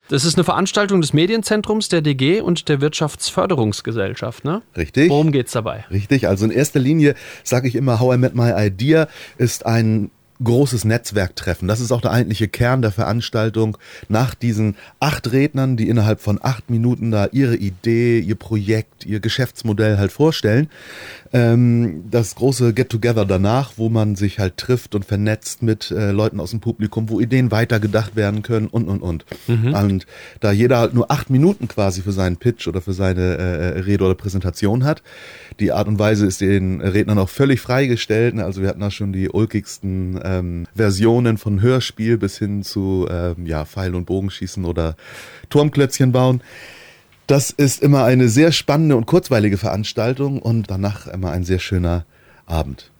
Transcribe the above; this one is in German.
Das ist eine Veranstaltung des Medienzentrums der DG und der Wirtschaftsförderungsgesellschaft, ne? Richtig. Worum geht's dabei? Richtig, also in erster Linie sage ich immer, How I Met My Idea ist ein großes Netzwerktreffen. Das ist auch der eigentliche Kern der Veranstaltung. Nach diesen 8 Rednern, die innerhalb von 8 Minuten da ihre Idee, ihr Projekt, ihr Geschäftsmodell halt vorstellen, das große Get-Together danach, wo man sich halt trifft und vernetzt mit Leuten aus dem Publikum, wo Ideen weitergedacht werden können und. Und da jeder halt nur 8 Minuten quasi für seinen Pitch oder für seine Rede oder Präsentation hat, die Art und Weise ist den Rednern auch völlig freigestellt. Also wir hatten da schon die ulkigsten Versionen von Hörspiel bis hin zu Pfeil- und Bogenschießen oder Turmklötzchen bauen. Das ist immer eine sehr spannende und kurzweilige Veranstaltung und danach immer ein sehr schöner Abend.